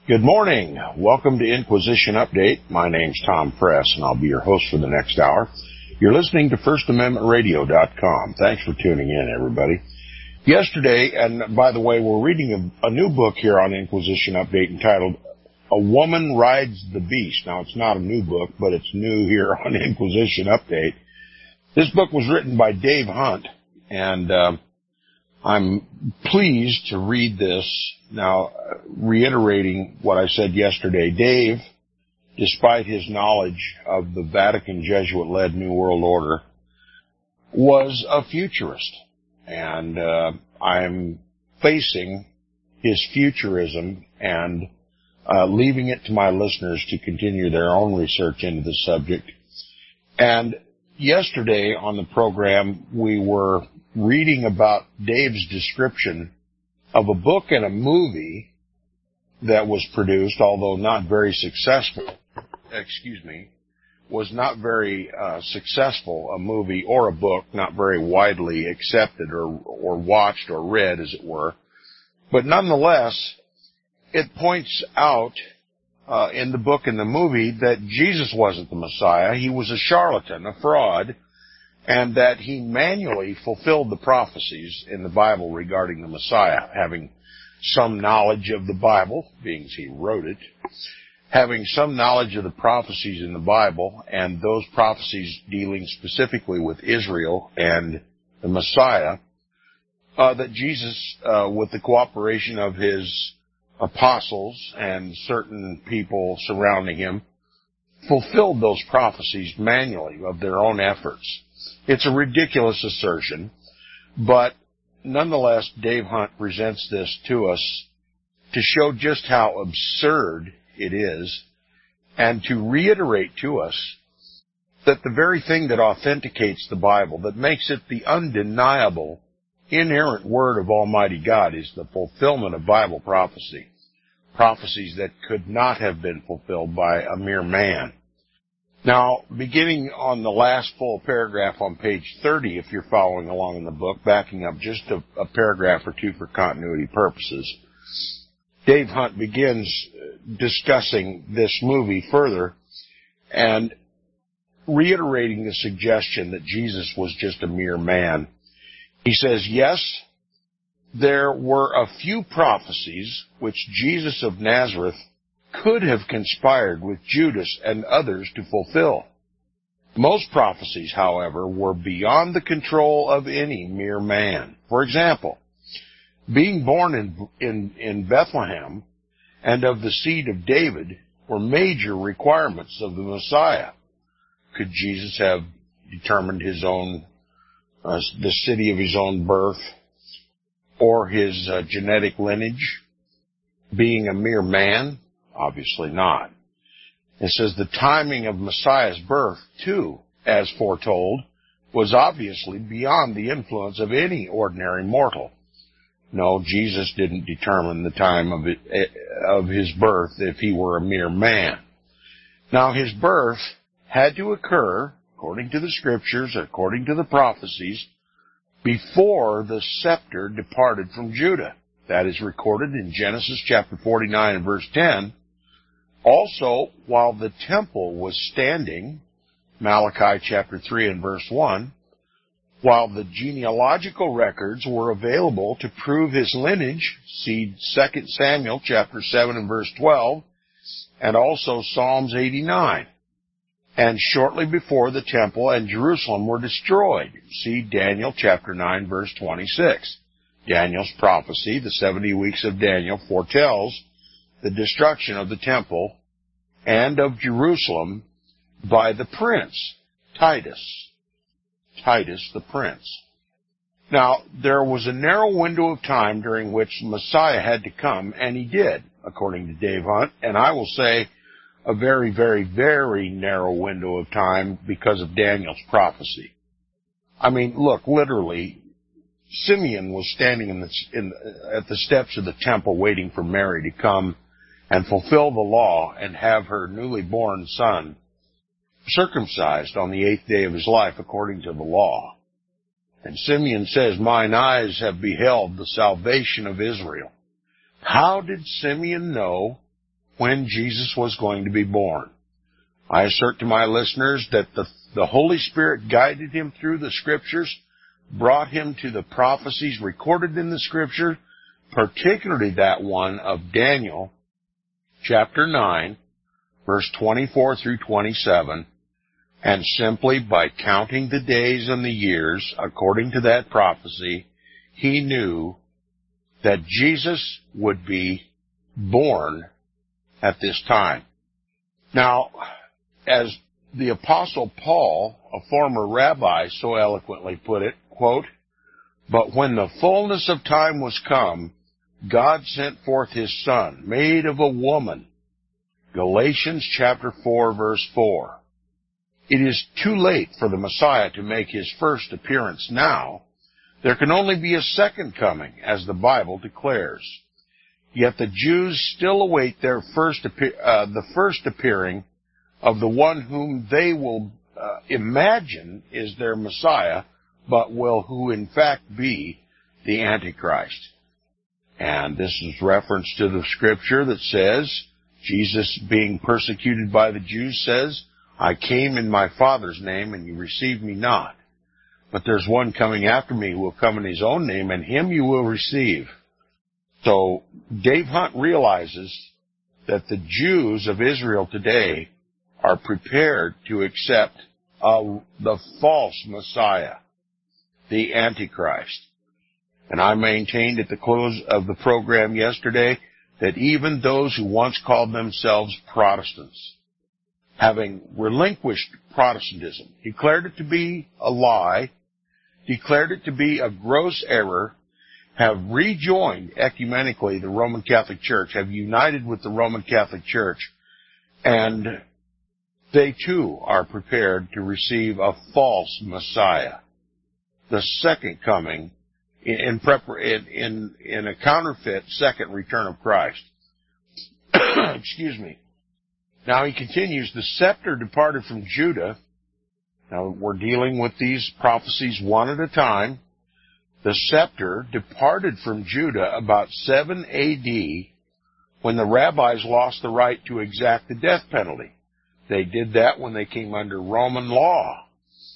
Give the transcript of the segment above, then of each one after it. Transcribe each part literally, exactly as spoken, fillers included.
Good morning. Welcome to Inquisition Update. My name's Tom Press, and I'll be your host for the next hour. You're listening to First Amendment Radio dot com. Thanks for tuning in, everybody. Yesterday, and by the way, we're reading a, a new book here on Inquisition Update entitled A Woman Rides the Beast. Now, it's not a new book, but it's new here on Inquisition Update. This book was written by Dave Hunt, and uh, I'm pleased to read this. Now, reiterating what I said yesterday, Dave, despite his knowledge of the Vatican Jesuit-led New World Order, was a futurist. And uh, I'm facing his futurism and uh, leaving it to my listeners to continue their own research into the subject. And yesterday on the program, we were reading about Dave's description of a book and a movie that was produced, although not very successful, excuse me, was not very uh, successful, a movie or a book, not very widely accepted or, or watched or read, as it were. But nonetheless, it points out uh, in the book and the movie that Jesus wasn't the Messiah. He was a charlatan, a fraud, and that he manually fulfilled the prophecies in the Bible regarding the Messiah, having some knowledge of the Bible, being as he wrote it, having some knowledge of the prophecies in the Bible, and those prophecies dealing specifically with Israel and the Messiah, uh, that Jesus, uh, with the cooperation of his apostles and certain people surrounding him, fulfilled those prophecies manually of their own efforts. It's a ridiculous assertion, but nonetheless, Dave Hunt presents this to us to show just how absurd it is, and to reiterate to us that the very thing that authenticates the Bible, that makes it the undeniable, inerrant word of Almighty God, is the fulfillment of Bible prophecy, prophecies that could not have been fulfilled by a mere man. Now, beginning on the last full paragraph on page thirty, if you're following along in the book, backing up just a, a paragraph or two for continuity purposes, Dave Hunt begins discussing this movie further and reiterating the suggestion that Jesus was just a mere man. He says, yes, there were a few prophecies which Jesus of Nazareth could have conspired with Judas and others to fulfill. Most prophecies, however, were beyond the control of any mere man. For example, being born in, in, in Bethlehem and of the seed of David were major requirements of the Messiah. Could Jesus have determined his own, uh, the city of his own birth, or his uh, genetic lineage, being a mere man? Obviously not. It says the timing of Messiah's birth, too, as foretold, was obviously beyond the influence of any ordinary mortal. No, Jesus didn't determine the time of it, of his birth if he were a mere man. Now, his birth had to occur, according to the scriptures, according to the prophecies, before the scepter departed from Judah. That is recorded in Genesis chapter forty-nine and verse ten. Also, while the temple was standing, Malachi chapter three and verse one, while the genealogical records were available to prove his lineage, see Second Samuel chapter seven and verse twelve, and also Psalms eighty-nine. And shortly before the temple and Jerusalem were destroyed, see Daniel chapter nine verse twenty-six. Daniel's prophecy, the seventy weeks of Daniel, foretells the destruction of the temple and of Jerusalem by the prince, Titus. Titus the prince. Now, there was a narrow window of time during which Messiah had to come, and he did, according to Dave Hunt, and I will say a very, very, very narrow window of time because of Daniel's prophecy. I mean, look, literally, Simeon was standing in the, in, at the steps of the temple waiting for Mary to come and fulfill the law and have her newly born son circumcised on the eighth day of his life according to the law. And Simeon says, mine eyes have beheld the salvation of Israel. How did Simeon know when Jesus was going to be born. I assert to my listeners that the, the Holy Spirit guided him through the Scriptures, brought him to the prophecies recorded in the Scripture, particularly that one of Daniel, chapter nine, verse twenty-four through twenty-seven, and simply by counting the days and the years according to that prophecy, he knew that Jesus would be born at this time. Now, as the Apostle Paul, a former rabbi, so eloquently put it, quote, "But when the fullness of time was come, God sent forth his Son, made of a woman." Galatians chapter four, verse four. It is too late for the Messiah to make his first appearance now. There can only be a second coming, as the Bible declares. Yet the Jews still await their first appear, uh, the first appearing of the one whom they will uh, imagine is their Messiah, but will who in fact be the Antichrist. And this is reference to the Scripture that says, Jesus being persecuted by the Jews says, "I came in my Father's name, and you received me not. But there's one coming after me who will come in his own name, and him you will receive." So Dave Hunt realizes that the Jews of Israel today are prepared to accept uh, the false Messiah, the Antichrist. And I maintained at the close of the program yesterday that even those who once called themselves Protestants, having relinquished Protestantism, declared it to be a lie, declared it to be a gross error, have rejoined ecumenically the Roman Catholic Church, have united with the Roman Catholic Church, and they too are prepared to receive a false Messiah, the second coming in in, prepar- in, in, in a counterfeit second return of Christ. Excuse me. Now he continues, "The scepter departed from Judah." Now we're dealing with these prophecies one at a time. The scepter departed from Judah about seven A D when the rabbis lost the right to exact the death penalty. They did that when they came under Roman law.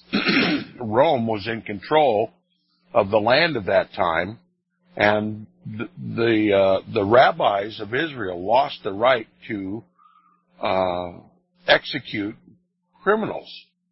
Rome was in control of the land of that time, and the the, uh, the rabbis of Israel lost the right to uh, execute criminals.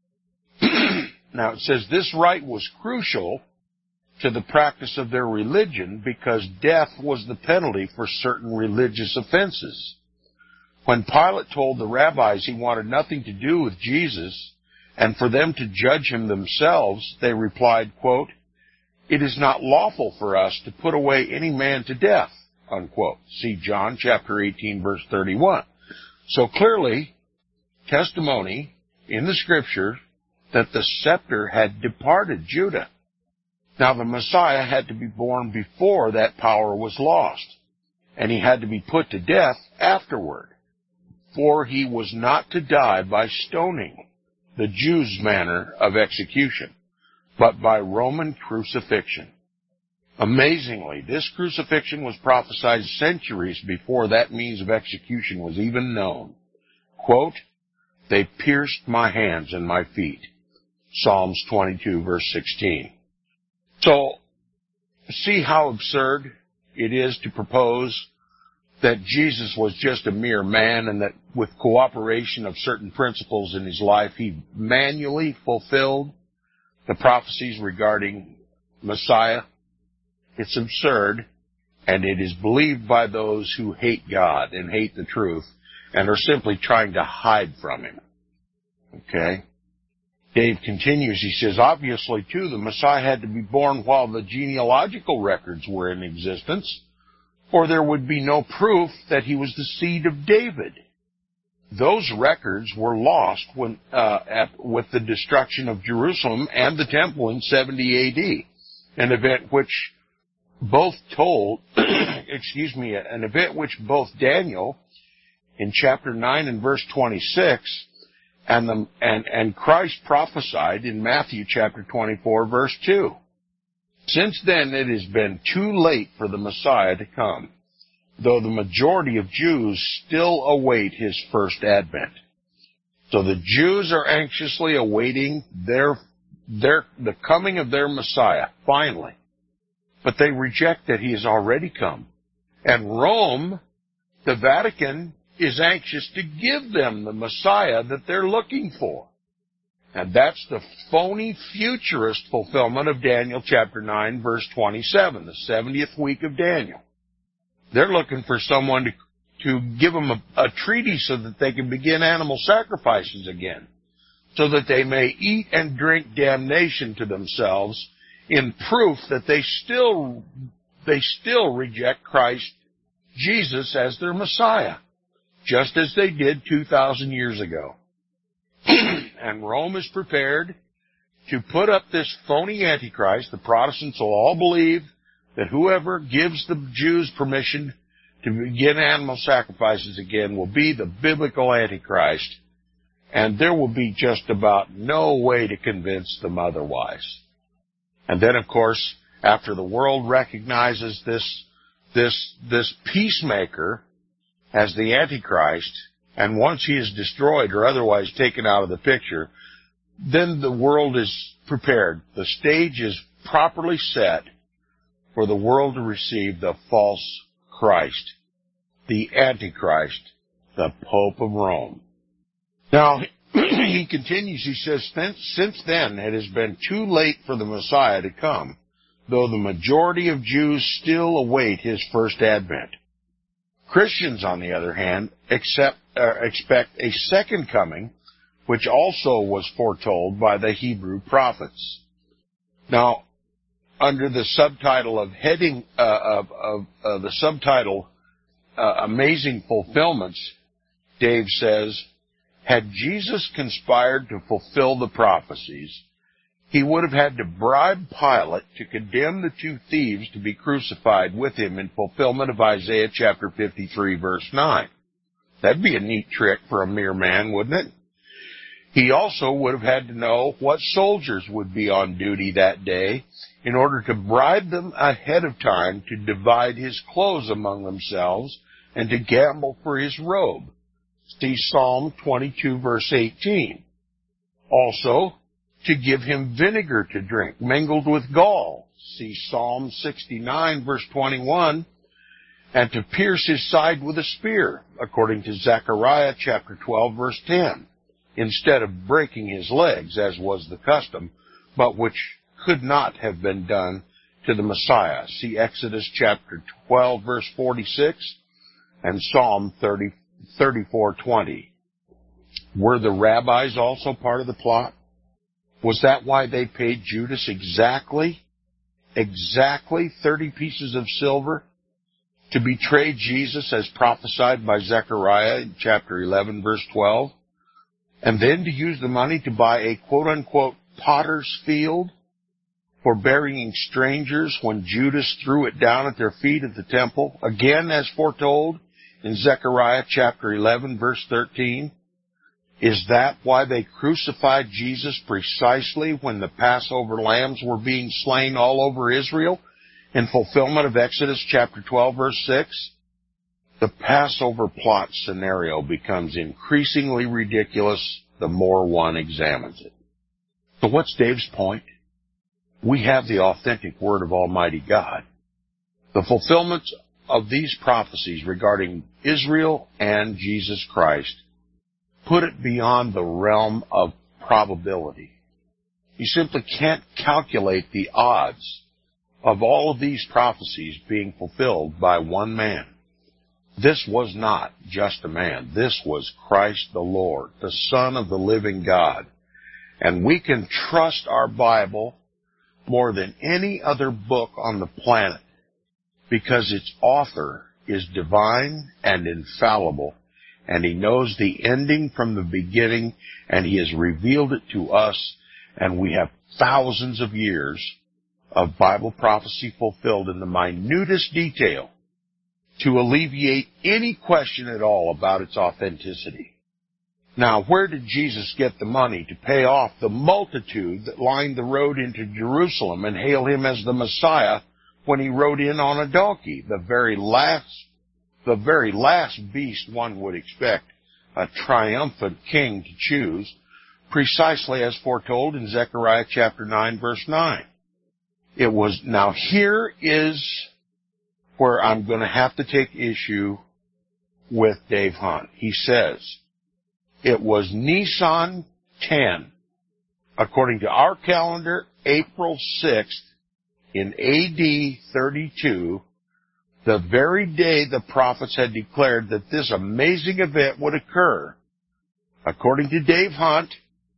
Now it says this right was crucial to the practice of their religion because death was the penalty for certain religious offenses. When Pilate told the rabbis he wanted nothing to do with Jesus and for them to judge him themselves, they replied, quote, "It is not lawful for us to put away any man to death," unquote. See John chapter eighteen, verse thirty-one. So clearly, testimony in the Scripture that the scepter had departed Judah. Now the Messiah had to be born before that power was lost, and he had to be put to death afterward, for he was not to die by stoning, the Jews' manner of execution, but by Roman crucifixion. Amazingly, this crucifixion was prophesied centuries before that means of execution was even known. Quote, "They pierced my hands and my feet." Psalms twenty-two, verse sixteen. So, see how absurd it is to propose that Jesus was just a mere man and that with cooperation of certain principles in his life, he manually fulfilled the prophecies regarding Messiah. It's absurd, and it is believed by those who hate God and hate the truth and are simply trying to hide from him. Okay? Dave continues, he says, obviously, too, the Messiah had to be born while the genealogical records were in existence, or there would be no proof that he was the seed of David. Those records were lost when, uh, at, with the destruction of Jerusalem and the temple in seventy A D, an event which both told, excuse me, an event which both Daniel in chapter nine and verse twenty-six and, the, and, and Christ prophesied in Matthew chapter twenty-four, verse two. Since then, it has been too late for the Messiah to come. though the majority of Jews still await his first advent. So the Jews are anxiously awaiting their, their, the coming of their Messiah, finally. But they reject that he has already come. And Rome, the Vatican, is anxious to give them the Messiah that they're looking for. And that's the phony futurist fulfillment of Daniel chapter nine, verse twenty-seven, the seventieth week of Daniel. They're looking for someone to, to give them a, a treaty so that they can begin animal sacrifices again, so that they may eat and drink damnation to themselves in proof that they still, they still reject Christ Jesus as their Messiah, just as they did two thousand years ago. And Rome is prepared to put up this phony Antichrist. The Protestants will all believe that whoever gives the Jews permission to begin animal sacrifices again will be the biblical Antichrist, and there will be just about no way to convince them otherwise. And then, of course, after the world recognizes this, this, this peacemaker as the Antichrist, and once he is destroyed or otherwise taken out of the picture, then the world is prepared. The stage is properly set for the world to receive the false Christ, the Antichrist, the Pope of Rome. Now, he continues, he says, since then it has been too late for the Messiah to come, though the majority of Jews still await his first advent. Christians, on the other hand, accept, uh, expect a second coming, which also was foretold by the Hebrew prophets. Now, under the subtitle of heading uh, of, of uh, the subtitle uh, "Amazing Fulfillments," Dave says, had Jesus conspired to fulfill the prophecies, he would have had to bribe Pilate to condemn the two thieves to be crucified with him in fulfillment of Isaiah chapter fifty-three, verse nine. That'd be a neat trick for a mere man, wouldn't it? He also would have had to know what soldiers would be on duty that day in order to bribe them ahead of time to divide his clothes among themselves and to gamble for his robe. See Psalm twenty-two, verse eighteen. Also, to give him vinegar to drink, mingled with gall. See Psalm sixty-nine, verse twenty-one. And to pierce his side with a spear, according to Zechariah chapter twelve, verse ten, instead of breaking his legs, as was the custom, but which could not have been done to the Messiah. See Exodus chapter twelve, verse forty-six, and Psalm thirty, thirty-four, twenty. Were the rabbis also part of the plot? Was that why they paid Judas exactly, exactly thirty pieces of silver to betray Jesus as prophesied by Zechariah in chapter eleven, verse twelve, and then to use the money to buy a quote-unquote potter's field for burying strangers when Judas threw it down at their feet at the temple, again as foretold in Zechariah chapter eleven, verse thirteen? Is that why they crucified Jesus precisely when the Passover lambs were being slain all over Israel in fulfillment of Exodus chapter twelve, verse six? The Passover plot scenario becomes increasingly ridiculous the more one examines it. So what's Dave's point? We have the authentic Word of Almighty God. The fulfillments of these prophecies regarding Israel and Jesus Christ put it beyond the realm of probability. You simply can't calculate the odds of all of these prophecies being fulfilled by one man. This was not just a man. This was Christ the Lord, the Son of the living God. And we can trust our Bible more than any other book on the planet because its author is divine and infallible, and he knows the ending from the beginning, and he has revealed it to us, and we have thousands of years of Bible prophecy fulfilled in the minutest detail to alleviate any question at all about its authenticity. Now, where did Jesus get the money to pay off the multitude that lined the road into Jerusalem and hail him as the Messiah when he rode in on a donkey, the very last the very last beast one would expect a triumphant king to choose, precisely as foretold in Zechariah chapter nine, verse nine. It was, now here is where I'm going to have to take issue with Dave Hunt. He says, it was Nisan ten, according to our calendar, April sixth, in A D thirty-two, the very day the prophets had declared that this amazing event would occur. According to Dave Hunt,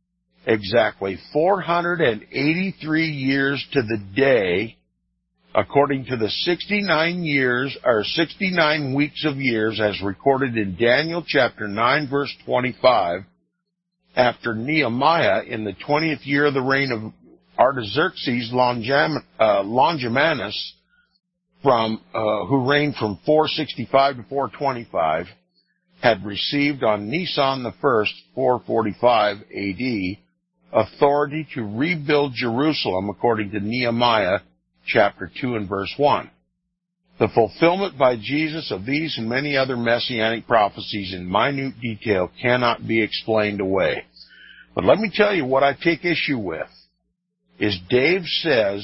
exactly four hundred eighty-three years to the day, according to the sixty-nine years, or sixty-nine weeks of years as recorded in Daniel chapter nine, verse twenty-five, after Nehemiah in the twentieth year of the reign of Artaxerxes Longam- uh, Longimanus, from, uh, who reigned from four sixty-five to four twenty-five, had received on Nisan the first, four forty-five A D, authority to rebuild Jerusalem according to Nehemiah chapter two and verse one. The fulfillment by Jesus of these and many other messianic prophecies in minute detail cannot be explained away. But let me tell you what I take issue with, is Dave says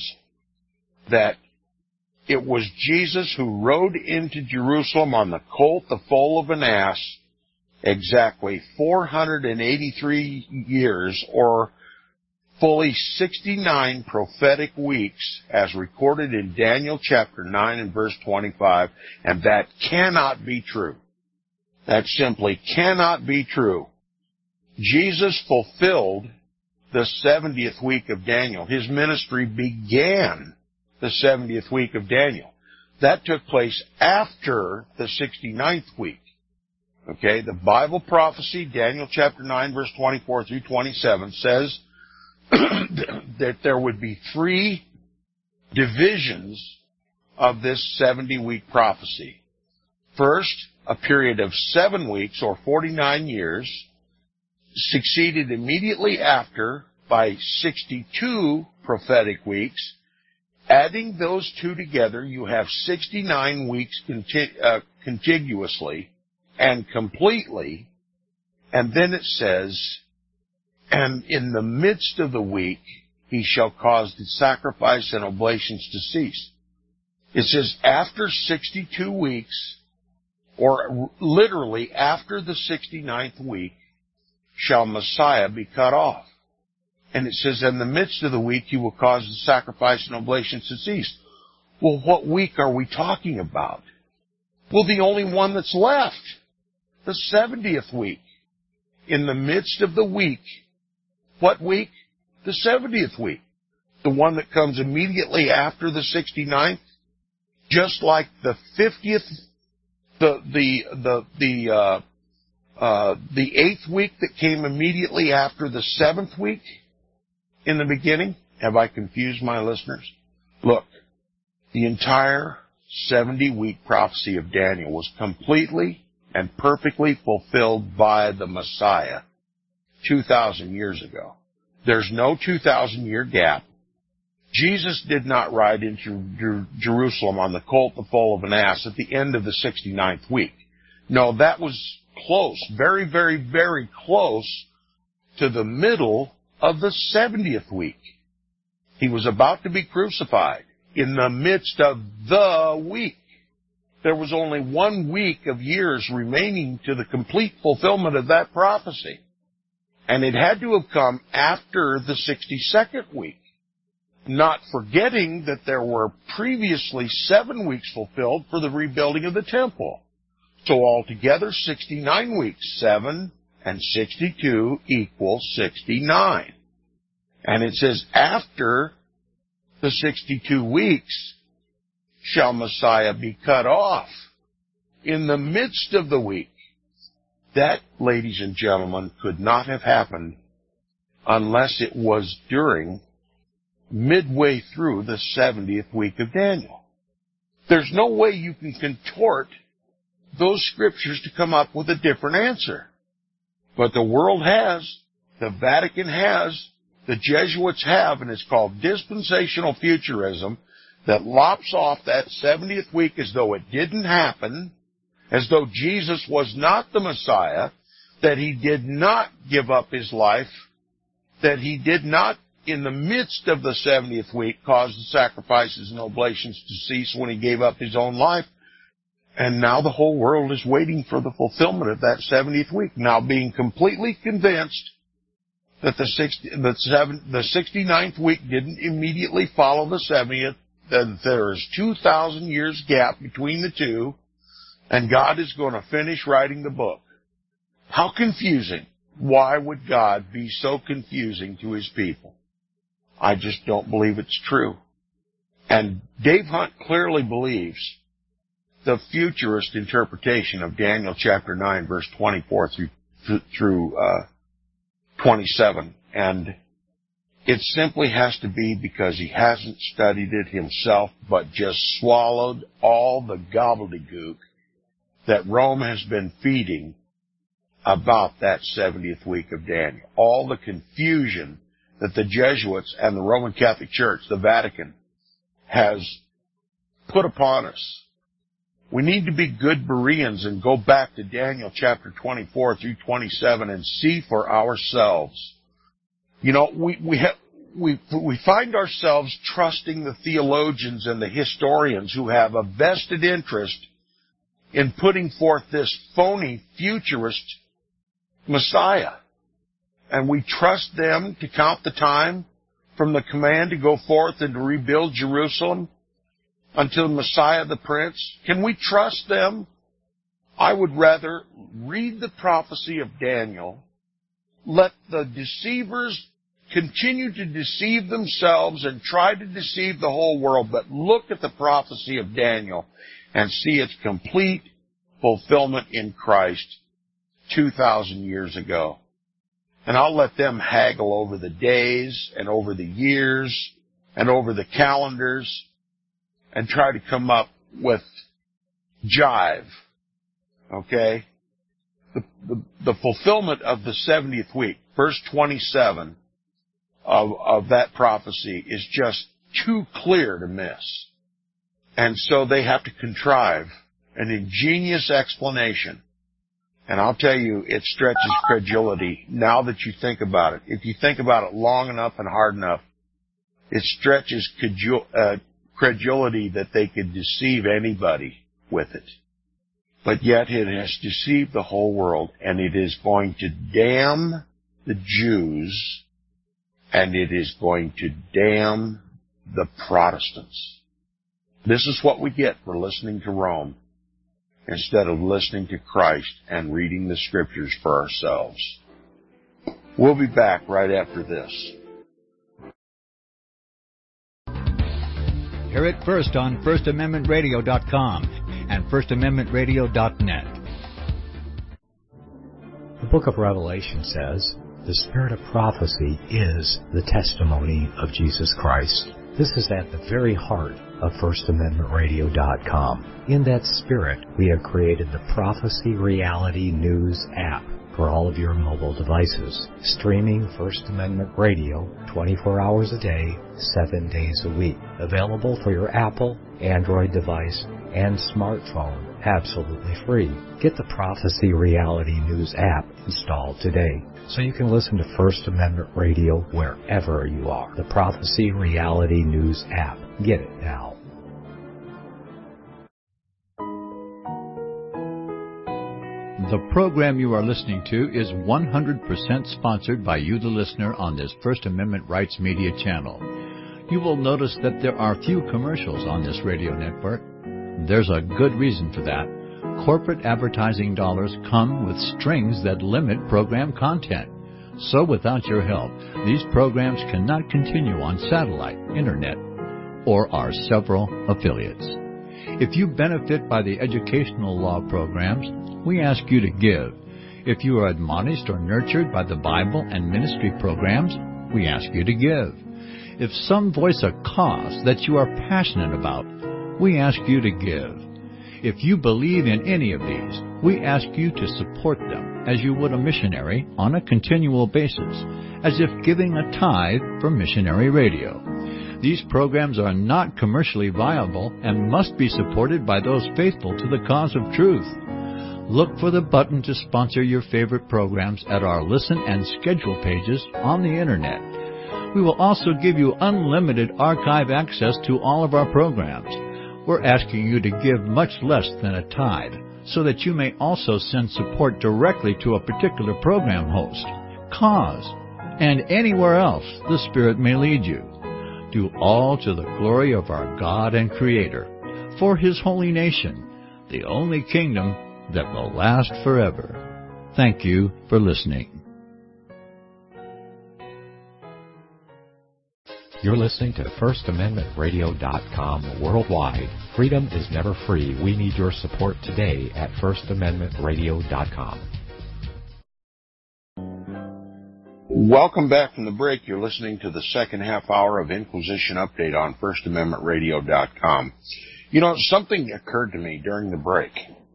that it was Jesus who rode into Jerusalem on the colt, the foal of an ass, exactly four hundred eighty-three years, or fully sixty-nine prophetic weeks, as recorded in Daniel chapter nine and verse twenty-five, and that cannot be true. That simply cannot be true. Jesus fulfilled the seventieth week of Daniel. His ministry began the seventieth week of Daniel. That took place after the sixty-ninth week. Okay, the Bible prophecy, Daniel chapter nine, verse twenty-four through twenty-seven, says that there would be three divisions of this seventy-week prophecy. First, a period of seven weeks, or forty-nine years, succeeded immediately after by sixty-two prophetic weeks. Adding those two together, you have sixty-nine weeks conti- uh, contiguously and completely, and then it says, and in the midst of the week, he shall cause the sacrifice and oblations to cease. It says, after sixty-two weeks, or literally after the sixty-ninth week, shall Messiah be cut off. And it says, in the midst of the week, he will cause the sacrifice and oblations to cease. Well, what week are we talking about? Well, the only one that's left, the seventieth week. In the midst of the week, what week? The seventieth week. The one that comes immediately after the sixty-ninth, just like the fiftieth, the, the, the, the, uh, uh, the eighth week that came immediately after the seventh week in the beginning. Have I confused my listeners? Look, the entire seventy-week prophecy of Daniel was completely and perfectly fulfilled by the Messiah two thousand years ago. There's no two thousand year gap. Jesus did not ride into Jer- Jerusalem on the colt, the foal of an ass, at the end of the sixty-ninth week. No, that was close, very, very, very close to the middle of the seventieth week. He was about to be crucified in the midst of the week. There was only one week of years remaining to the complete fulfillment of that prophecy. And it had to have come after the sixty-second week. Not forgetting that there were previously seven weeks fulfilled for the rebuilding of the temple. So altogether, sixty-nine weeks. Seven and sixty-two equal sixty-nine. And it says, after the sixty-two weeks shall Messiah be cut off. In the midst of the week. That, ladies and gentlemen, could not have happened unless it was during, midway through the seventieth week of Daniel. There's no way you can contort those scriptures to come up with a different answer. But the world has, the Vatican has, the Jesuits have, and it's called dispensational futurism, that lops off that seventieth week as though it didn't happen, as though Jesus was not the Messiah, that he did not give up his life, that he did not, in the midst of the seventieth week, cause the sacrifices and oblations to cease when he gave up his own life. And now the whole world is waiting for the fulfillment of that seventieth week, now being completely convinced that the sixty, the, seven, the sixty-ninth week didn't immediately follow the seventieth, that there is two thousand years gap between the two, and God is going to finish writing the book. How confusing. Why would God be so confusing to his people? I just don't believe it's true. And Dave Hunt clearly believes the futurist interpretation of Daniel chapter nine, verse twenty-four through, through uh, twenty-seven. And it simply has to be because he hasn't studied it himself, but just swallowed all the gobbledygook that Rome has been feeding about that seventieth week of Daniel. All the confusion that the Jesuits and the Roman Catholic Church, the Vatican, has put upon us. We need to be good Bereans and go back to Daniel chapter twenty-four through twenty-seven and see for ourselves. You know, we, we have, we, we find ourselves trusting the theologians and the historians who have a vested interest in putting forth this phony futurist Messiah. And we trust them to count the time from the command to go forth and to rebuild Jerusalem until Messiah the Prince. Can we trust them? I would rather read the prophecy of Daniel, let the deceivers continue to deceive themselves and try to deceive the whole world, but look at the prophecy of Daniel and see its complete fulfillment in Christ two thousand years ago. And I'll let them haggle over the days and over the years and over the calendars and try to come up with jive. Okay? The, the, the fulfillment of the seventieth week, verse twenty-seven of, of that prophecy, is just too clear to miss. And so they have to contrive an ingenious explanation. And I'll tell you, it stretches credulity now that you think about it. If you think about it long enough and hard enough, it stretches credulity that they could deceive anybody with it. But yet it has deceived the whole world, and it is going to damn the Jews, and it is going to damn the Protestants. This is what we get for listening to Rome instead of listening to Christ and reading the Scriptures for ourselves. We'll be back right after this. Hear it first on First Amendment Radio dot com and First Amendment Radio dot net. The book of Revelation says, the spirit of prophecy is the testimony of Jesus Christ. This is at the very heart of First Amendment Radio dot com. In that spirit, we have created the Prophecy Reality News app for all of your mobile devices, streaming First Amendment Radio twenty-four hours a day, seven days a week. Available for your Apple, Android device, and smartphone, absolutely free. Get the Prophecy Reality News app installed today so you can listen to First Amendment Radio wherever you are. The Prophecy Reality News app. Get it now. The program you are listening to is one hundred percent sponsored by you, the listener, on this First Amendment Rights Media channel. You will notice that there are few commercials on this radio network. There's a good reason for that. Corporate advertising dollars come with strings that limit program content. So without your help, these programs cannot continue on satellite, internet, or our several affiliates. If you benefit by the educational law programs, we ask you to give. If you are admonished or nurtured by the Bible and ministry programs, we ask you to give. If some voice a cause that you are passionate about, we ask you to give. If you believe in any of these, we ask you to support them as you would a missionary on a continual basis, as if giving a tithe for missionary radio. These programs are not commercially viable and must be supported by those faithful to the cause of truth. Look for the button to sponsor your favorite programs at our listen and schedule pages on the Internet. We will also give you unlimited archive access to all of our programs. We're asking you to give much less than a tithe, so that you may also send support directly to a particular program host, cause, and anywhere else the Spirit may lead you. Do all to the glory of our God and Creator, for His holy nation, the only kingdom that will last forever. Thank you for listening. You're listening to First Amendment Radio dot com worldwide. Freedom is never free. We need your support today at First Amendment Radio dot com. Welcome back from the break. You're listening to the second half hour of Inquisition Update on First Amendment Radio dot com. You know, something occurred to me during the break.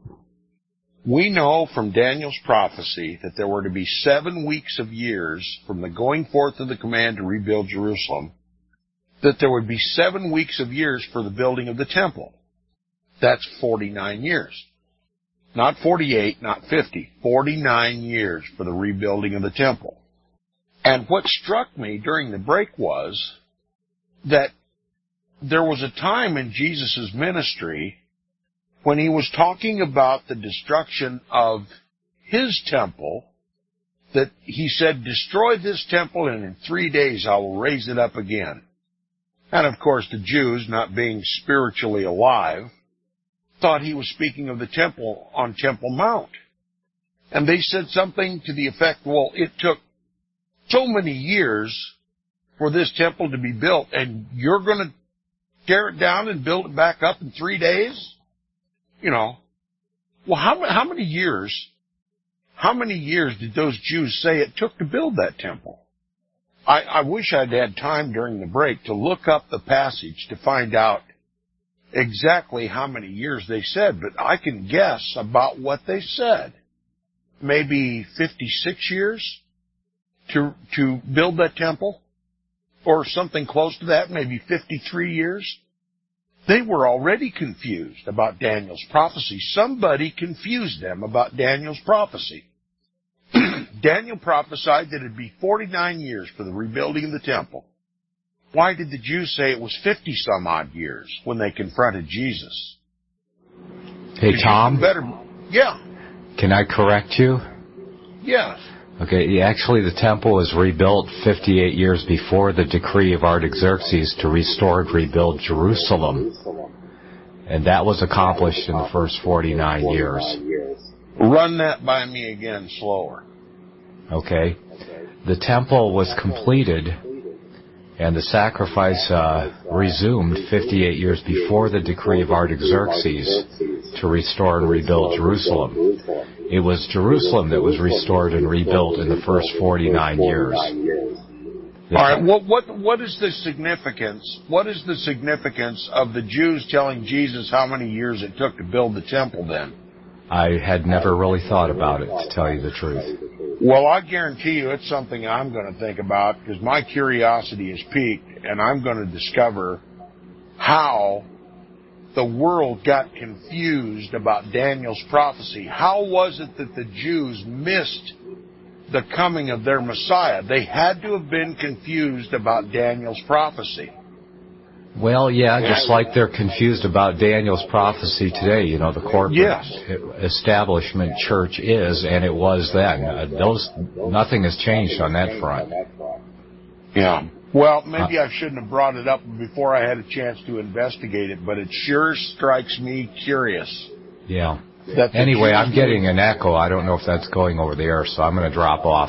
We know from Daniel's prophecy that there were to be seven weeks of years from the going forth of the command to rebuild Jerusalem, that there would be seven weeks of years for the building of the temple. That's forty-nine years. Not forty-eight, not fifty. forty-nine years for the rebuilding of the temple. And what struck me during the break was that there was a time in Jesus' ministry when he was talking about the destruction of his temple, that he said, destroy this temple and in three days I will raise it up again. And of course the Jews, not being spiritually alive, thought he was speaking of the temple on Temple Mount. And they said something to the effect, well, it took so many years for this temple to be built, and you're going to tear it down and build it back up in three days? You know, well, how, how many years, how many years did those Jews say it took to build that temple? I, I wish I'd had time during the break to look up the passage to find out exactly how many years they said, but I can guess about what they said. Maybe fifty-six years to, to build that temple, or something close to that, maybe fifty-three years. They were already confused about Daniel's prophecy. Somebody confused them about Daniel's prophecy. Daniel prophesied that it would be forty-nine years for the rebuilding of the temple. Why did the Jews say it was fifty some odd years when they confronted Jesus? Hey, Tom? Better, yeah. Can I correct you? Yes. Okay, actually the temple was rebuilt fifty-eight years before the decree of Artaxerxes to restore and rebuild Jerusalem. And that was accomplished in the first forty-nine years. Run that by me again slower. Okay. The temple was completed and the sacrifice uh, resumed fifty-eight years before the decree of Artaxerxes to restore and rebuild Jerusalem. It was Jerusalem that was restored and rebuilt in the first forty-nine years. All right, what, what, what is the significance? What is the significance of the Jews telling Jesus how many years it took to build the temple then? I had never really thought about it, to tell you the truth. Well, I guarantee you it's something I'm going to think about, because my curiosity is piqued, and I'm going to discover how the world got confused about Daniel's prophecy. How was it that the Jews missed the coming of their Messiah? They had to have been confused about Daniel's prophecy. Well, yeah, just like they're confused about Daniel's prophecy today. You know, the corporate yes. establishment church is, and it was then. Uh, those nothing has changed on that front. Yeah. Well, maybe I shouldn't have brought it up before I had a chance to investigate it, but it sure strikes me curious. Yeah. Anyway, I'm getting an echo. I don't know if that's going over the air, so I'm going to drop off.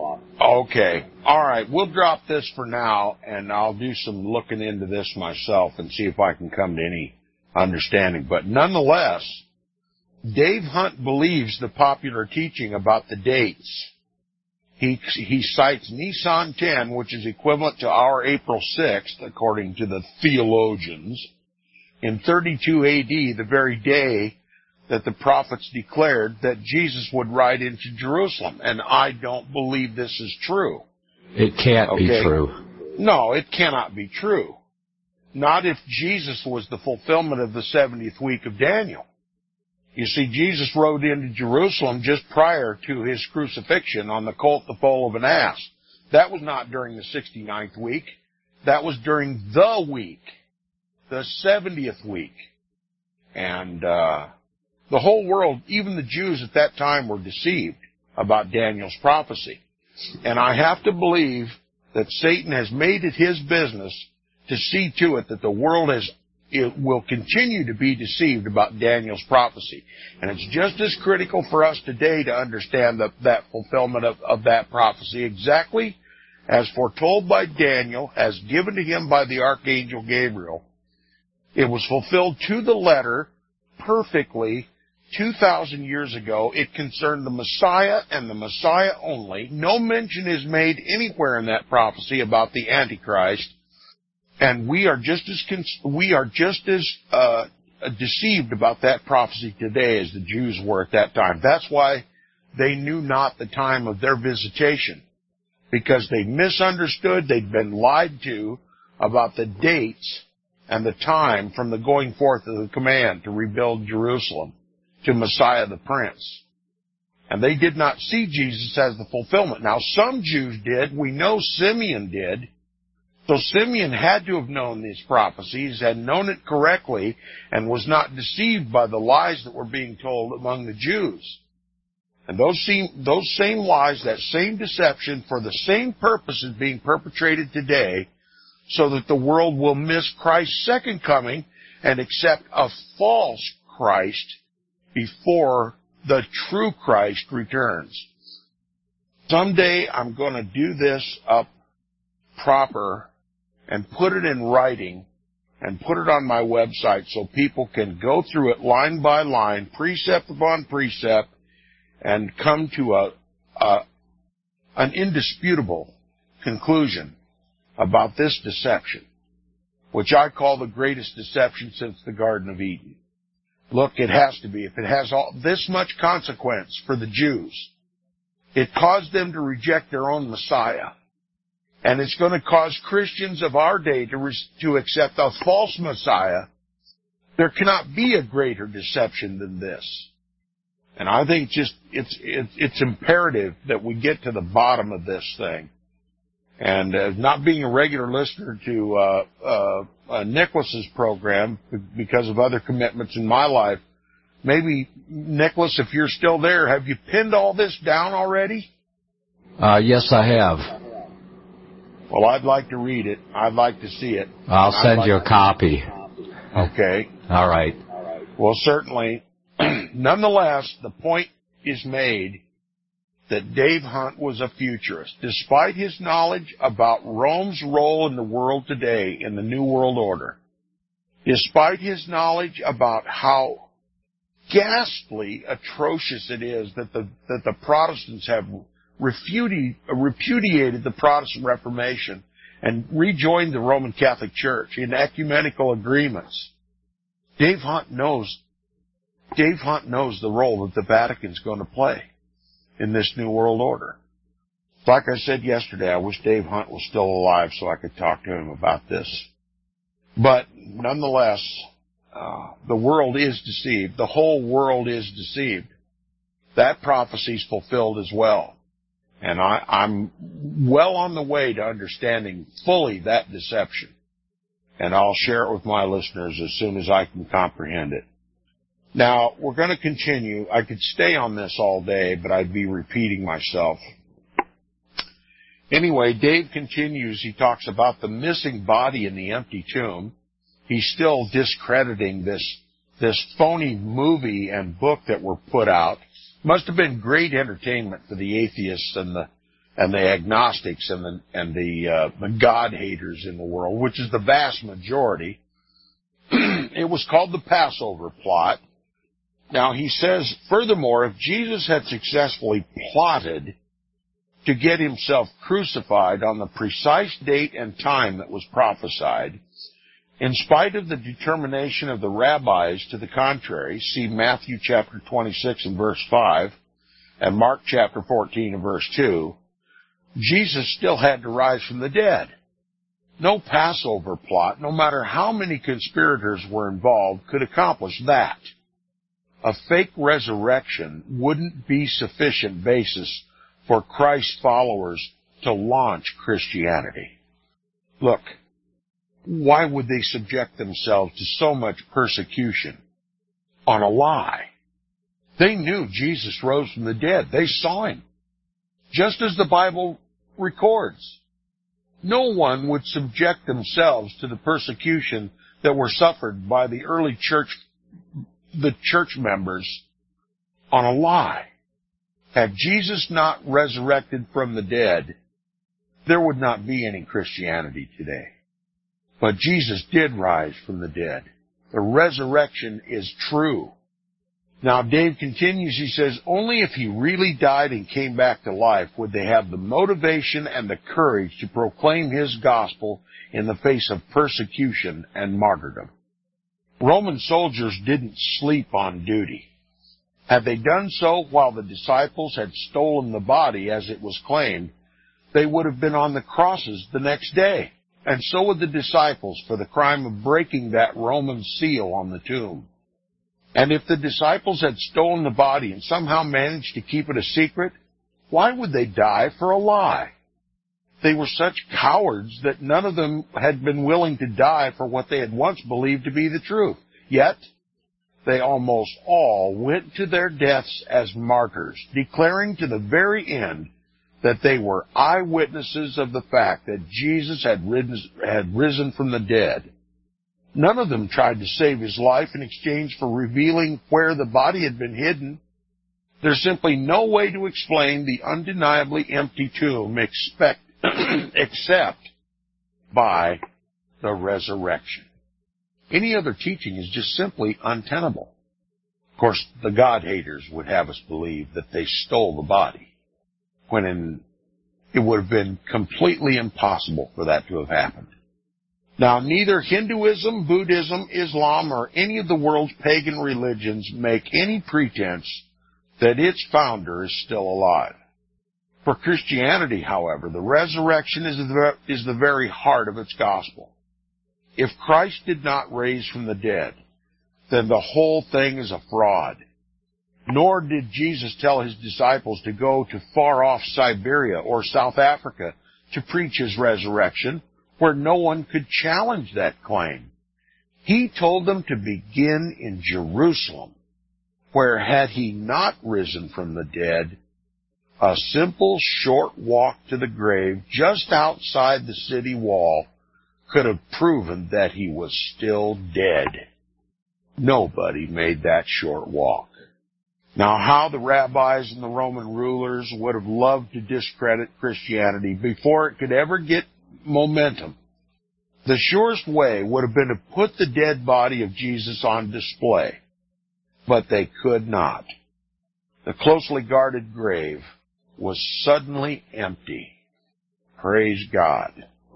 Okay. All right. We'll drop this for now, and I'll do some looking into this myself and see if I can come to any understanding. But nonetheless, Dave Hunt believes the popular teaching about the dates. He, he cites Nisan ten, which is equivalent to our April sixth, according to the theologians, in thirty-two A D, the very day that the prophets declared that Jesus would ride into Jerusalem. And I don't believe this is true. It can't okay? be true. No, it cannot be true. not if Jesus was the fulfillment of the seventieth week of Daniel. You see, Jesus rode into Jerusalem just prior to his crucifixion on the colt, the foal of an ass. That was not during the sixty-ninth week. That was during the week, the seventieth week. And uh, the whole world, even the Jews at that time, were deceived about Daniel's prophecy. And I have to believe that Satan has made it his business to see to it that the world has, it will continue to be deceived about Daniel's prophecy. And it's just as critical for us today to understand that, that fulfillment of, of that prophecy exactly as foretold by Daniel, as given to him by the archangel Gabriel. It was fulfilled to the letter perfectly two thousand years ago. It concerned the Messiah and the Messiah only. No mention is made anywhere in that prophecy about the Antichrist. And we are just as cons- we are just as uh, deceived about that prophecy today as the Jews were at that time. That's why they knew not the time of their visitation, because they misunderstood. They'd been lied to about the dates and the time from the going forth of the command to rebuild Jerusalem to Messiah the Prince. And they did not see Jesus as the fulfillment. Now, some Jews did. We know Simeon did. So Simeon had to have known these prophecies, had known it correctly, and was not deceived by the lies that were being told among the Jews. And those same, those same lies, that same deception, for the same purpose is being perpetrated today, so that the world will miss Christ's second coming and accept a false Christ before the true Christ returns. Someday I'm going to do this up proper and put it in writing and put it on my website so people can go through it line by line, precept upon precept, and come to a, a an indisputable conclusion about this deception, which I call the greatest deception since the Garden of Eden. Look, it has to be. If it has all this much consequence for the Jews, it caused them to reject their own Messiah. And it's going to cause Christians of our day to, re- to accept a false Messiah. There cannot be a greater deception than this. And I think just it's it's, it's imperative that we get to the bottom of this thing. And uh, not being a regular listener to uh, uh, uh, Nicholas's program because of other commitments in my life, maybe, Nicholas, if you're still there, have you pinned all this down already? Uh, yes, I have. Well, I'd like to read it. I'd like to see it. I'll send like you a copy. Okay. All right. Well, certainly. Nonetheless, the point is made that Dave Hunt was a futurist. Despite his knowledge about Rome's role in the world today in the New World Order, despite his knowledge about how ghastly atrocious it is that the that the Protestants have Refudi- repudiated the Protestant Reformation and rejoined the Roman Catholic Church in ecumenical agreements. Dave Hunt knows, Dave Hunt knows the role that the Vatican's going to play in this New World Order. Like I said yesterday, I wish Dave Hunt was still alive so I could talk to him about this. But nonetheless, uh, the world is deceived. The whole world is deceived. That prophecy's fulfilled as well. And I, I'm well on the way to understanding fully that deception. And I'll share it with my listeners as soon as I can comprehend it. Now, we're going to continue. I could stay on this all day, but I'd be repeating myself. Anyway, Dave continues. He talks about the missing body in the empty tomb. He's still discrediting this, this phony movie and book that were put out. Must have been great entertainment for the atheists and the and the agnostics and the and the, uh, the God haters in the world, which is the vast majority. It was called the Passover Plot. Now he says, furthermore, if Jesus had successfully plotted to get himself crucified on the precise date and time that was prophesied, in spite of the determination of the rabbis to the contrary, see Matthew chapter twenty-six and verse five, and Mark chapter fourteen and verse two, Jesus still had to rise from the dead. No Passover plot, no matter how many conspirators were involved, could accomplish that. A fake resurrection wouldn't be sufficient basis for Christ's followers to launch Christianity. Look, why would they subject themselves to so much persecution on a lie? They knew Jesus rose from the dead. They saw him, just as the Bible records. No one would subject themselves to the persecution that were suffered by the early church, the church members, on a lie. Had Jesus not resurrected from the dead, there would not be any Christianity today. But Jesus did rise from the dead. The resurrection is true. Now, Dave continues, he says, only if he really died and came back to life would they have the motivation and the courage to proclaim his gospel in the face of persecution and martyrdom. Roman soldiers didn't sleep on duty. Had they done so while the disciples had stolen the body, as it was claimed, they would have been on the crosses the next day. And so would the disciples for the crime of breaking that Roman seal on the tomb. And if the disciples had stolen the body and somehow managed to keep it a secret, why would they die for a lie? They were such cowards that none of them had been willing to die for what they had once believed to be the truth. Yet, they almost all went to their deaths as martyrs, declaring to the very end that they were eyewitnesses of the fact that Jesus had risen, had risen from the dead. None of them tried to save his life in exchange for revealing where the body had been hidden. There's simply no way to explain the undeniably empty tomb expect, except by the resurrection. Any other teaching is just simply untenable. Of course, the God-haters would have us believe that they stole the body, when in, it would have been completely impossible for that to have happened. Now, neither Hinduism, Buddhism, Islam, or any of the world's pagan religions make any pretense that its founder is still alive. For Christianity, however, the resurrection is the, is the very heart of its gospel. If Christ did not raise from the dead, then the whole thing is a fraud. Nor did Jesus tell his disciples to go to far-off Siberia or South Africa to preach his resurrection, where no one could challenge that claim. He told them to begin in Jerusalem, where had he not risen from the dead, a simple short walk to the grave just outside the city wall could have proven that he was still dead. Nobody made that short walk. Now, how the rabbis and the Roman rulers would have loved to discredit Christianity before it could ever get momentum. The surest way would have been to put the dead body of Jesus on display, but they could not. The closely guarded grave was suddenly empty. Praise God.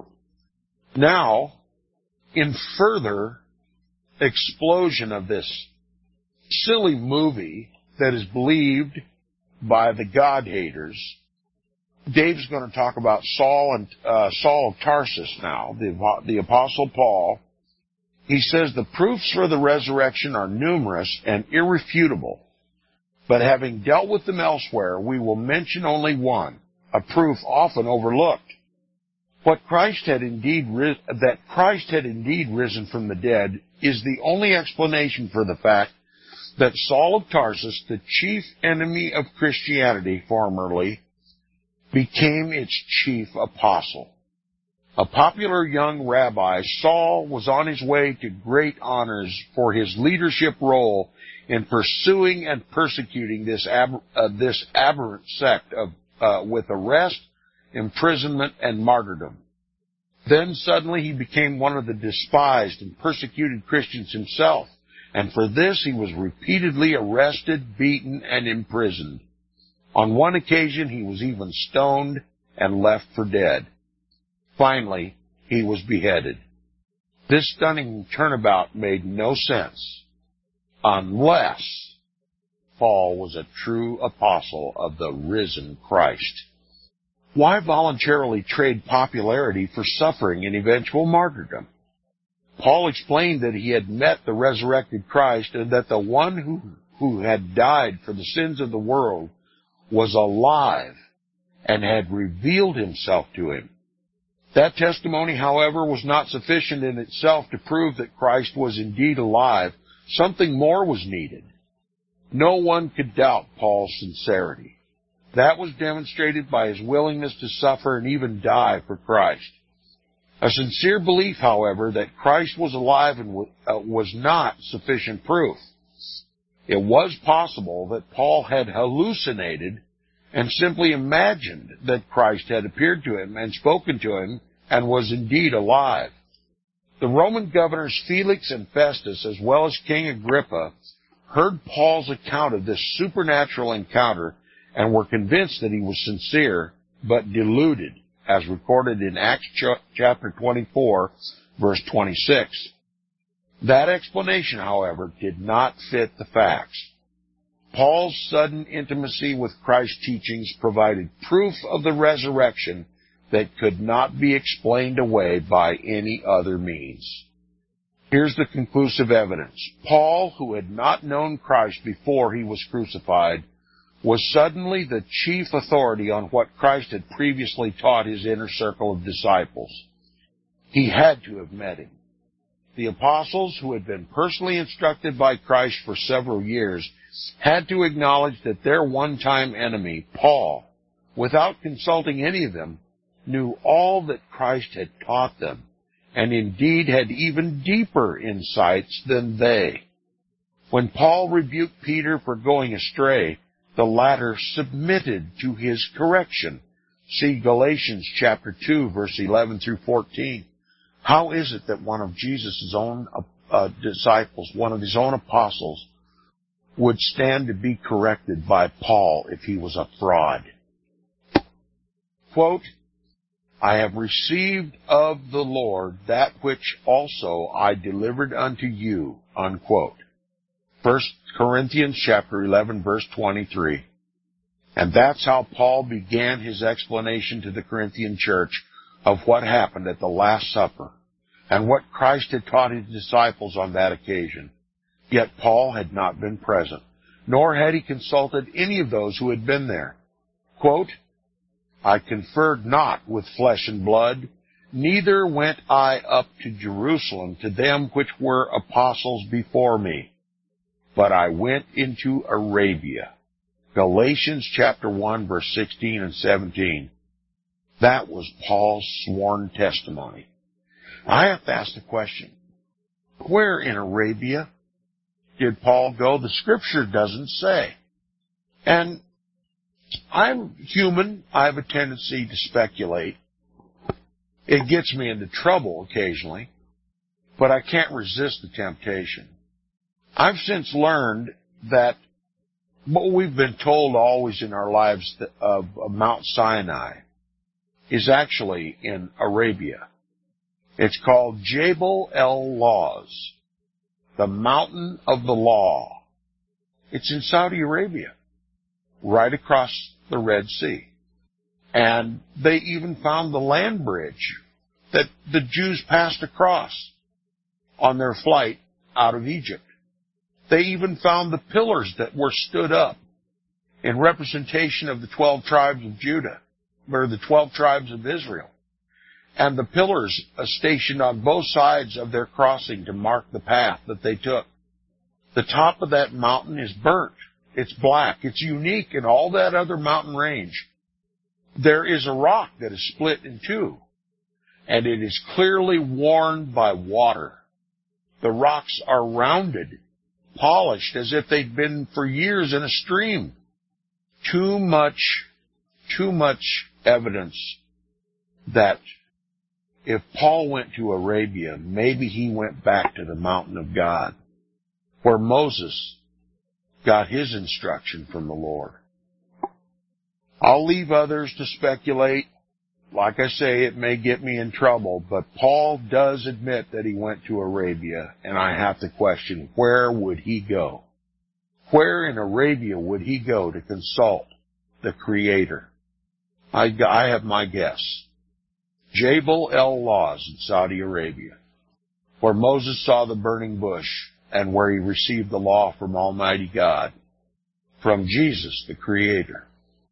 Now, in further explosion of this silly movie that is believed by the God-haters, Dave's going to talk about Saul and uh, Saul of Tarsus now, the, the Apostle Paul. He says the proofs for the resurrection are numerous and irrefutable, but having dealt with them elsewhere, we will mention only one, a proof often overlooked. What Christ had indeed ri- that Christ had indeed risen from the dead is the only explanation for the fact that Saul of Tarsus, the chief enemy of Christianity formerly, became its chief apostle. A popular young rabbi, Saul was on his way to great honors for his leadership role in pursuing and persecuting this ab- uh, this aberrant sect of uh, with arrest, imprisonment, and martyrdom. Then suddenly he became one of the despised and persecuted Christians himself, and for this he was repeatedly arrested, beaten, and imprisoned. On one occasion he was even stoned and left for dead. Finally, he was beheaded. This stunning turnabout made no sense unless Paul was a true apostle of the risen Christ. Why voluntarily trade popularity for suffering and eventual martyrdom? Paul explained that he had met the resurrected Christ and that the one who, who had died for the sins of the world was alive and had revealed himself to him. That testimony, however, was not sufficient in itself to prove that Christ was indeed alive. Something more was needed. No one could doubt Paul's sincerity. That was demonstrated by his willingness to suffer and even die for Christ. A sincere belief, however, that Christ was alive and was not sufficient proof. It was possible that Paul had hallucinated and simply imagined that Christ had appeared to him and spoken to him and was indeed alive. The Roman governors Felix and Festus, as well as King Agrippa, heard Paul's account of this supernatural encounter and were convinced that he was sincere but deluded, as recorded in Acts chapter twenty-four, verse twenty-six. That explanation, however, did not fit the facts. Paul's sudden intimacy with Christ's teachings provided proof of the resurrection that could not be explained away by any other means. Here's the conclusive evidence. Paul, who had not known Christ before he was crucified, was suddenly the chief authority on what Christ had previously taught his inner circle of disciples. He had to have met him. The apostles, who had been personally instructed by Christ for several years, had to acknowledge that their one-time enemy, Paul, without consulting any of them, knew all that Christ had taught them, and indeed had even deeper insights than they. When Paul rebuked Peter for going astray, the latter submitted to his correction. See Galatians chapter two, verse eleven through fourteen. How is it that one of Jesus' own uh, disciples, one of his own apostles, would stand to be corrected by Paul if he was a fraud? Quote, I have received of the Lord that which also I delivered unto you, unquote. First Corinthians chapter eleven, verse twenty-three. And that's how Paul began his explanation to the Corinthian church of what happened at the Last Supper and what Christ had taught his disciples on that occasion. Yet Paul had not been present, nor had he consulted any of those who had been there. Quote, I conferred not with flesh and blood, neither went I up to Jerusalem to them which were apostles before me, but I went into Arabia. Galatians chapter one, verse sixteen and seventeen. That was Paul's sworn testimony. I have to ask the question, where in Arabia did Paul go? The scripture doesn't say. And I'm human. I have a tendency to speculate. It gets me into trouble occasionally, but I can't resist the temptation. I've since learned that what we've been told always in our lives of, of Mount Sinai is actually in Arabia. It's called Jabal el-Lawz, the mountain of the law. It's in Saudi Arabia, right across the Red Sea. And they even found the land bridge that the Jews passed across on their flight out of Egypt. They even found the pillars that were stood up in representation of the twelve tribes of Judah, or the twelve tribes of Israel. And the pillars are stationed on both sides of their crossing to mark the path that they took. The top of that mountain is burnt. It's black. It's unique in all that other mountain range. There is a rock that is split in two, and it is clearly worn by water. The rocks are rounded, polished as if they'd been for years in a stream. Too much, too much evidence that if Paul went to Arabia, maybe he went back to the mountain of God, where Moses got his instruction from the Lord. I'll leave others to speculate. Like I say, it may get me in trouble, but Paul does admit that he went to Arabia, and I have to question, where would he go? Where in Arabia would he go to consult the Creator? I, I have my guess. Jabal el-Lawz in Saudi Arabia, where Moses saw the burning bush and where he received the law from Almighty God, from Jesus, the Creator.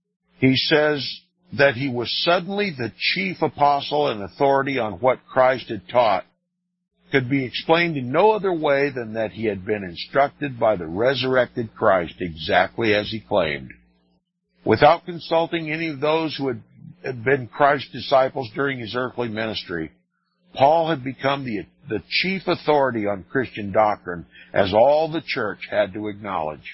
He says that he was suddenly the chief apostle and authority on what Christ had taught, could be explained in no other way than that he had been instructed by the resurrected Christ exactly as he claimed. Without consulting any of those who had been Christ's disciples during his earthly ministry, Paul had become the, the chief authority on Christian doctrine, as all the church had to acknowledge.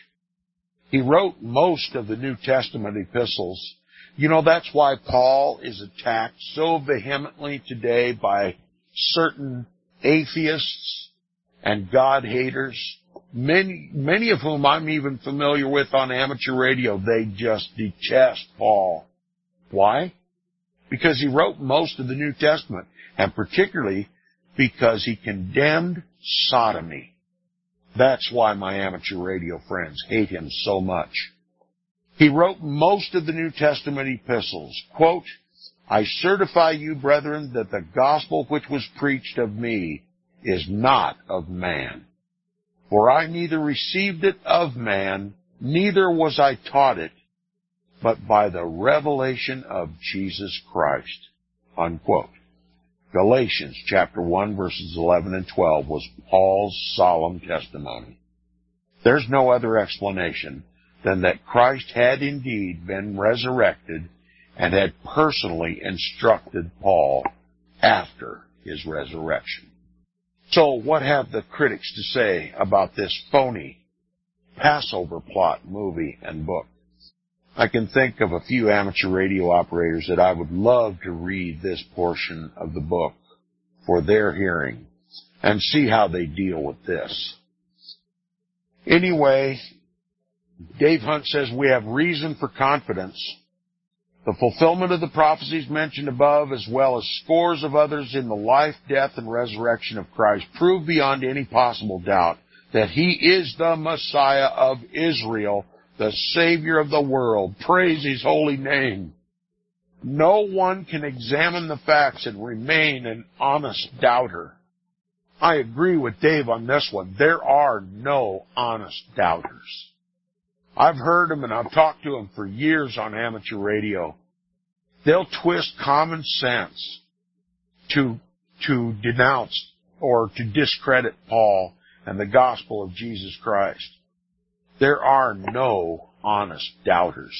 He wrote most of the New Testament epistles. You know, that's why Paul is attacked so vehemently today by certain atheists and God-haters, many, many of whom I'm even familiar with on amateur radio. They just detest Paul. Why? Because he wrote most of the New Testament, and particularly because he condemned sodomy. That's why my amateur radio friends hate him so much. He wrote most of the New Testament epistles. Quote, I certify you, brethren, that the gospel which was preached of me is not of man. For I neither received it of man, neither was I taught it, but by the revelation of Jesus Christ. Unquote. Galatians chapter one, verses eleven and twelve was Paul's solemn testimony. There's no other explanation than that Christ had indeed been resurrected and had personally instructed Paul after his resurrection. So what have the critics to say about this phony Passover plot movie and book? I can think of a few amateur radio operators that I would love to read this portion of the book for their hearing and see how they deal with this. Anyway, Dave Hunt says we have reason for confidence. The fulfillment of the prophecies mentioned above, as well as scores of others in the life, death, and resurrection of Christ, prove beyond any possible doubt that he is the Messiah of Israel, the Savior of the world. Praise his holy name. No one can examine the facts and remain an honest doubter. I agree with Dave on this one. There are no honest doubters. I've heard them and I've talked to them for years on amateur radio. They'll twist common sense to, to denounce or to discredit Paul and the gospel of Jesus Christ. There are no honest doubters.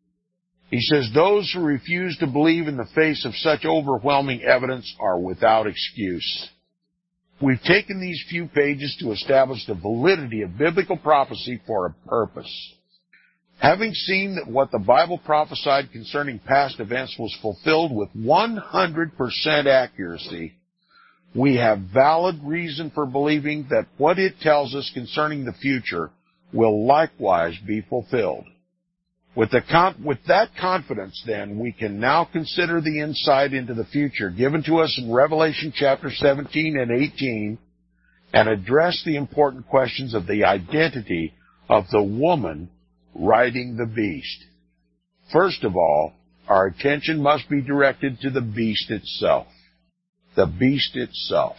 He says those who refuse to believe in the face of such overwhelming evidence are without excuse. We've taken these few pages to establish the validity of biblical prophecy for a purpose. Having seen that what the Bible prophesied concerning past events was fulfilled with one hundred percent accuracy, we have valid reason for believing that what it tells us concerning the future will likewise be fulfilled. With, the con- with that confidence, then, we can now consider the insight into the future given to us in Revelation chapter seventeen and eighteen and address the important questions of the identity of the woman riding the beast. First of all, our attention must be directed to the beast itself. The beast itself.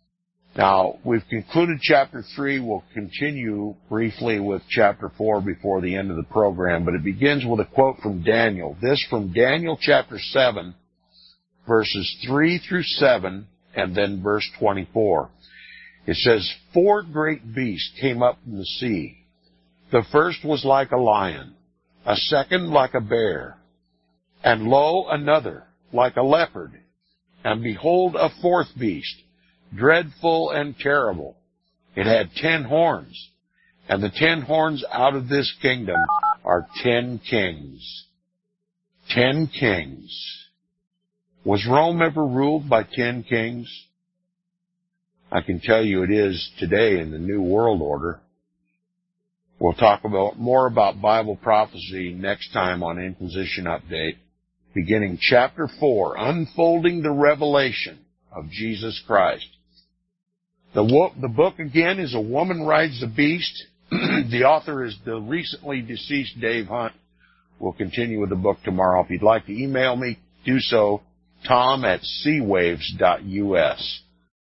Now, we've concluded chapter three. We'll continue briefly with chapter four before the end of the program, but it begins with a quote from Daniel. This from Daniel chapter seven, verses three through seven, and then verse twenty-four. It says, Four great beasts came up from the sea. The first was like a lion, a second like a bear, and lo, another like a leopard. And behold, a fourth beast, dreadful and terrible. It had ten horns, and the ten horns out of this kingdom are ten kings. Ten kings. Was Rome ever ruled by ten kings? I can tell you it is today in the New World Order. We'll talk about more about Bible prophecy next time on Inquisition Update, beginning chapter four, Unfolding the Revelation of Jesus Christ. The, wo- the book, again, is A Woman Rides the Beast. The author is the recently deceased Dave Hunt, We'll continue with the book tomorrow. If you'd like to email me, do so, tom at seawaves dot u s.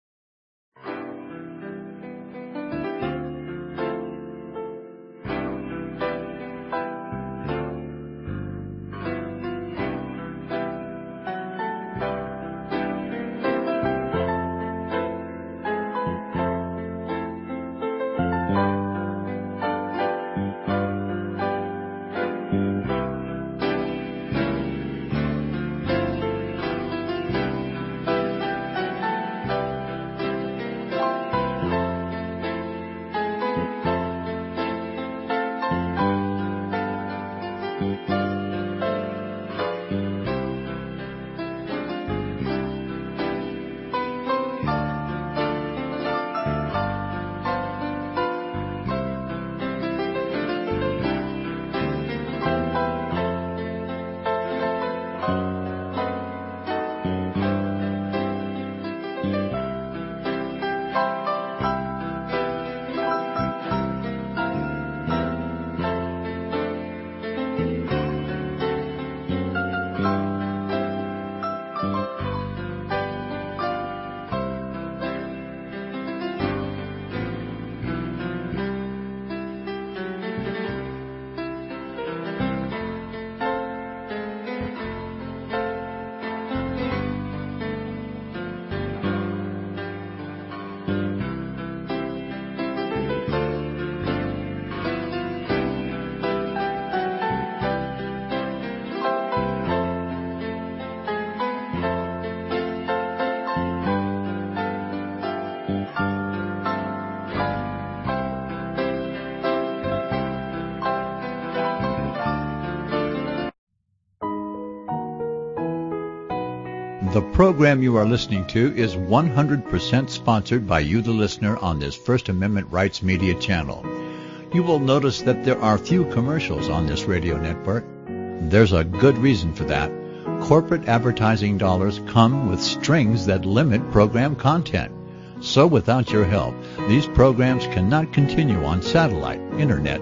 The program you are listening to is one hundred percent sponsored by you, the listener, on this First Amendment Rights Media channel. You will notice that there are few commercials on this radio network. There's a good reason for that. Corporate advertising dollars come with strings that limit program content. So without your help, these programs cannot continue on satellite, internet,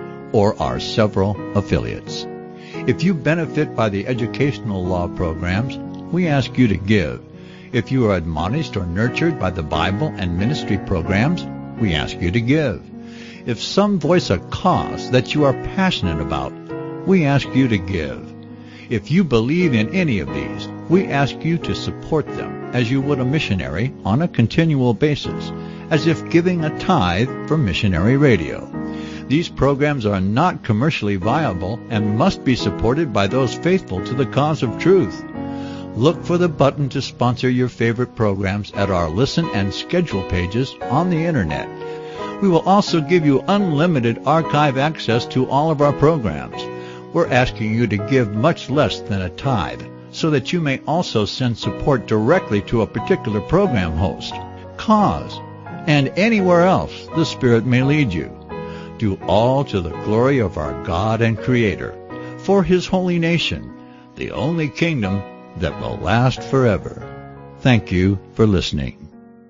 or our several affiliates. If you benefit by the educational law programs, we ask you to give. If you are admonished or nurtured by the Bible and ministry programs, we ask you to give. If some voice a cause that you are passionate about, we ask you to give. If you believe in any of these, we ask you to support them as you would a missionary on a continual basis, as if giving a tithe for missionary radio. These programs are not commercially viable and must be supported by those faithful to the cause of truth. Look for the button to sponsor your favorite programs at our listen and schedule pages on the internet. We will also give you unlimited archive access to all of our programs. We're asking you to give much less than a tithe so that you may also send support directly to a particular program host, cause, and anywhere else the Spirit may lead you. Do all to the glory of our God and Creator, for His holy nation, the only kingdom that will last forever. Thank you for listening.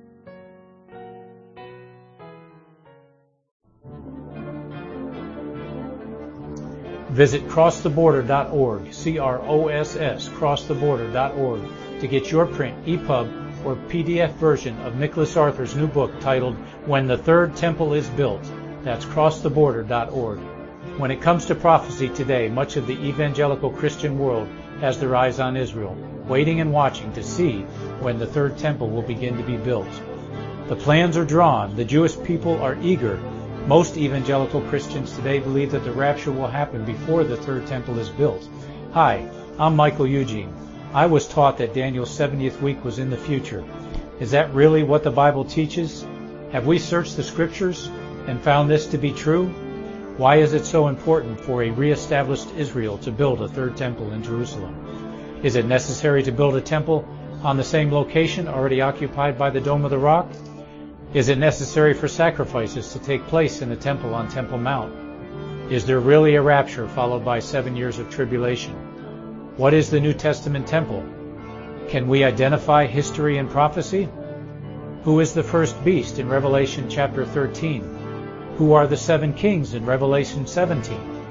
Visit cross the border dot org, C R O S S, cross the border dot org, to get your print, E P U B, or P D F version of Nicholas Arthur's new book titled When the Third Temple is Built. That's cross the border dot org. When it comes to prophecy today, much of the evangelical Christian world has their eyes on Israel, waiting and watching to see when the third temple will begin to be built. The plans are drawn. The Jewish people are eager. Most evangelical Christians today believe that the rapture will happen before the third temple is built. Hi, I'm Michael Eugene. I was taught that Daniel's seventieth week was in the future. Is that really what the Bible teaches? Have we searched the Scriptures and found this to be true? Why is it so important for a reestablished Israel to build a third temple in Jerusalem? Is it necessary to build a temple on the same location already occupied by the Dome of the Rock? Is it necessary for sacrifices to take place in the temple on Temple Mount? Is there really a rapture followed by seven years of tribulation? What is the New Testament temple? Can we identify history and prophecy? Who is the first beast in Revelation chapter thirteen? Who are the seven kings in Revelation seventeen?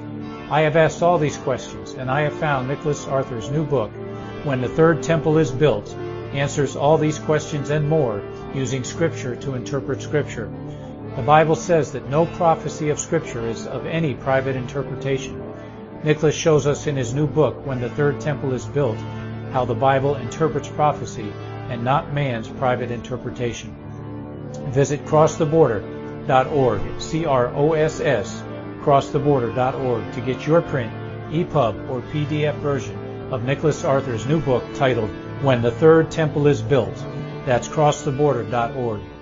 I have asked all these questions, and I have found Nicholas Arthur's new book, When the Third Temple is Built, answers all these questions and more using Scripture to interpret Scripture. The Bible says that no prophecy of Scripture is of any private interpretation. Nicholas shows us in his new book, When the Third Temple is Built, how the Bible interprets prophecy and not man's private interpretation. Visit cross the border dot org, C R O S S, cross the border dot org, to get your print, E P U B, or P D F version of Nicholas Arthur's new book titled When the Third Temple is Built. That's cross the border dot org.